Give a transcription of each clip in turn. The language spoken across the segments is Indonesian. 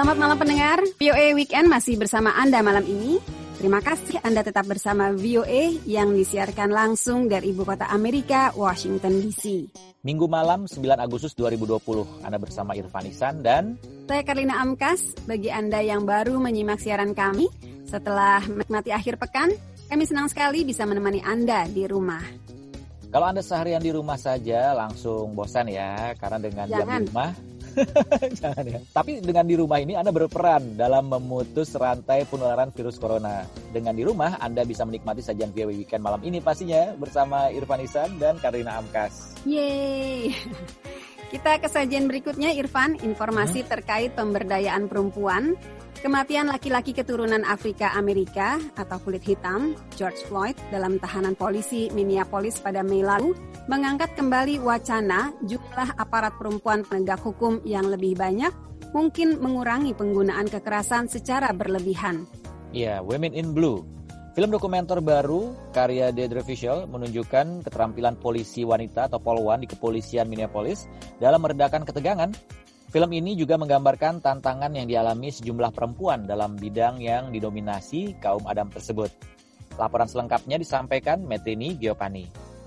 Selamat malam pendengar, VOA Weekend masih bersama Anda malam ini. Terima kasih Anda tetap bersama VOA yang disiarkan langsung dari Ibu Kota Amerika, Washington DC. Minggu malam 9 Agustus 2020, Anda bersama Irfan Ihsan dan saya Karlina Amkas. Bagi Anda yang baru menyimak siaran kami, setelah menikmati akhir pekan, kami senang sekali bisa menemani Anda di rumah. Kalau Anda seharian di rumah saja langsung bosan ya, karena dengan jam di rumah. Jangan ya. Tapi dengan di rumah ini Anda berperan dalam memutus rantai penularan virus corona. Dengan di rumah Anda bisa menikmati sajian VOA Weekend malam ini pastinya bersama Irfan Ihsan dan Karina Amkas. Yeay. Kita ke sajian berikutnya, Irfan, informasi terkait pemberdayaan perempuan. Kematian laki-laki keturunan Afrika Amerika atau kulit hitam, George Floyd, dalam tahanan polisi Minneapolis pada Mei lalu, mengangkat kembali wacana jumlah aparat perempuan penegak hukum yang lebih banyak mungkin mengurangi penggunaan kekerasan secara berlebihan. Ya, Women in Blue. Film dokumenter baru karya Deidre Fischel menunjukkan keterampilan polisi wanita atau polwan di kepolisian Minneapolis dalam meredakan ketegangan. Film ini juga menggambarkan tantangan yang dialami sejumlah perempuan dalam bidang yang didominasi kaum Adam tersebut. Laporan selengkapnya disampaikan Metrini Giopani.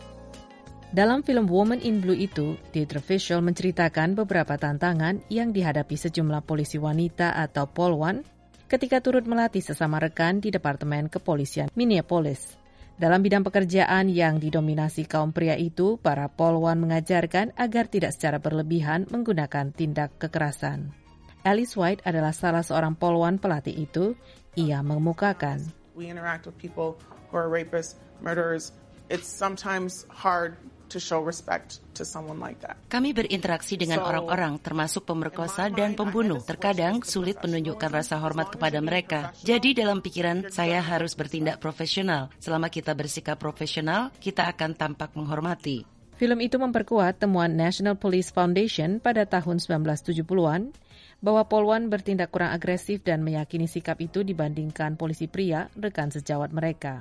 Dalam film Woman in Blue itu, Deidre Fischel menceritakan beberapa tantangan yang dihadapi sejumlah polisi wanita atau polwan ketika turut melatih sesama rekan di Departemen Kepolisian Minneapolis. Dalam bidang pekerjaan yang didominasi kaum pria itu, para polwan mengajarkan agar tidak secara berlebihan menggunakan tindak kekerasan. Alice White adalah salah seorang polwan pelatih itu. Ia mengemukakan, We interact with people who are rapists, murderers. It's sometimes hard to show respect to someone like that. Kami berinteraksi dengan orang-orang termasuk pemerkosa dan pembunuh. Terkadang sulit menunjukkan rasa hormat kepada mereka. Jadi dalam pikiran saya harus bertindak profesional. Selama kita bersikap profesional, kita akan tampak menghormati. Film itu memperkuat temuan National Police Foundation pada tahun 1970-an bahwa polwan bertindak kurang agresif dan meyakini sikap itu dibandingkan polisi pria, rekan sejawat mereka.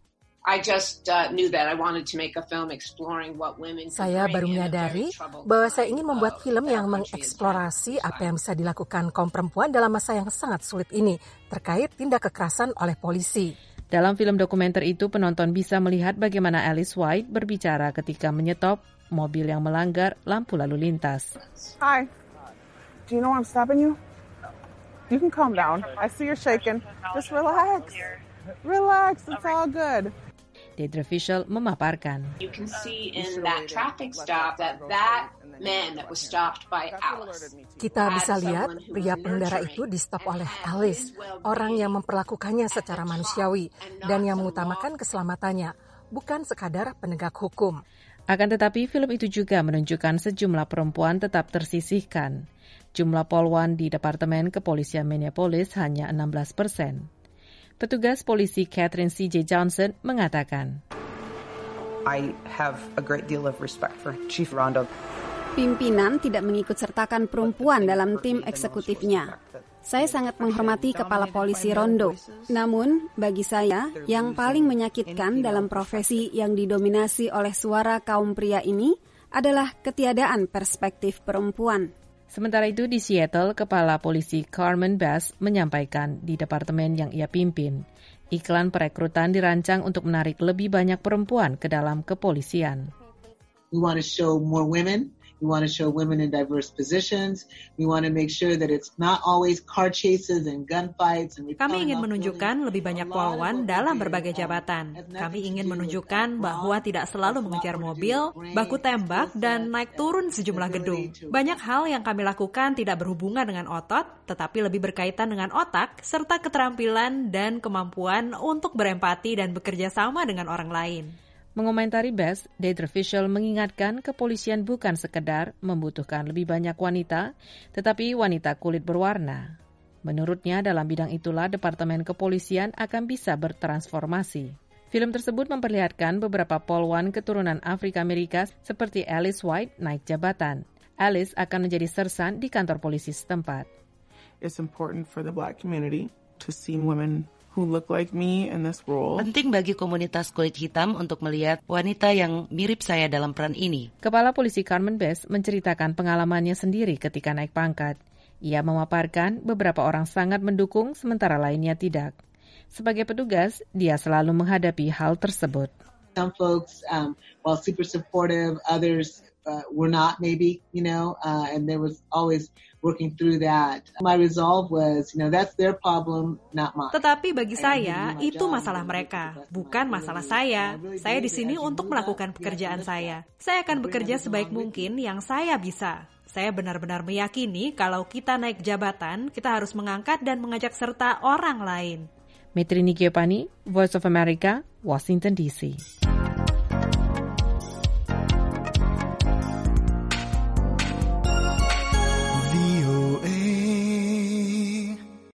Saya baru menyadari bahwa saya ingin membuat film yang mengeksplorasi apa yang bisa dilakukan kaum perempuan dalam masa yang sangat sulit ini terkait tindak kekerasan oleh polisi. Dalam film dokumenter itu, penonton bisa melihat bagaimana Alice White berbicara ketika menyetop mobil yang melanggar lampu lalu lintas. Hi, do you know I'm stopping you? You can calm down. I see you're shaking. Just relax. Relax, it's all good. Deidre Fischel memaparkan. You can see in that traffic stop that man that was stopped by Alice. Kita bisa lihat pria pengendara itu di-stop oleh Alice, orang yang memperlakukannya secara manusiawi dan yang mengutamakan keselamatannya, bukan sekadar penegak hukum. Akan tetapi film itu juga menunjukkan sejumlah perempuan tetap tersisihkan. Jumlah polwan di Departemen Kepolisian Minneapolis hanya 16%. Petugas polisi Catherine C.J. Johnson mengatakan, I have a great deal of respect for Chief Rondo. Pimpinan tidak mengikut sertakan perempuan dalam tim eksekutifnya. Saya sangat menghormati Kepala Polisi Rondo. Namun, bagi saya, yang paling menyakitkan dalam profesi yang didominasi oleh suara kaum pria ini adalah ketiadaan perspektif perempuan. Sementara itu di Seattle, Kepala Polisi Carmen Bass menyampaikan di departemen yang ia pimpin, iklan perekrutan dirancang untuk menarik lebih banyak perempuan ke dalam kepolisian. We want to show more women. We want to show women in diverse positions. We want to make sure that it's not always car chases and gunfights. Kami ingin menunjukkan lebih banyak polwan dalam berbagai jabatan. Kami ingin menunjukkan bahwa tidak selalu mengejar mobil, baku tembak, dan naik turun sejumlah gedung. Banyak hal yang kami lakukan tidak berhubungan dengan otot, tetapi lebih berkaitan dengan otak, serta keterampilan dan kemampuan untuk berempati dan bekerja sama dengan orang lain. Mengomentari Bass, Deidre Fischel mengingatkan kepolisian bukan sekedar membutuhkan lebih banyak wanita, tetapi wanita kulit berwarna. Menurutnya, dalam bidang itulah Departemen Kepolisian akan bisa bertransformasi. Film tersebut memperlihatkan beberapa polwan keturunan Afrika Amerika seperti Alice White naik jabatan. Alice akan menjadi sersan di kantor polisi setempat. It's important for the Black community to see women who look like me in this role. Penting bagi komunitas kulit hitam untuk melihat wanita yang mirip saya dalam peran ini. Kepala Polisi Carmen Bass menceritakan pengalamannya sendiri ketika naik pangkat. Ia memaparkan beberapa orang sangat mendukung sementara lainnya tidak. Sebagai petugas, dia selalu menghadapi hal tersebut. Some folks, while super supportive, others were not maybe, and there was always working through that. My resolve was, that's their problem, not mine. Tetapi bagi saya, itu masalah mereka, bukan masalah saya. Saya di sini untuk melakukan pekerjaan saya. Saya akan bekerja sebaik mungkin yang saya bisa. Saya benar-benar meyakini kalau kita naik jabatan, kita harus mengangkat dan mengajak serta orang lain. Metrini Giovanni, Voice of America, Washington DC.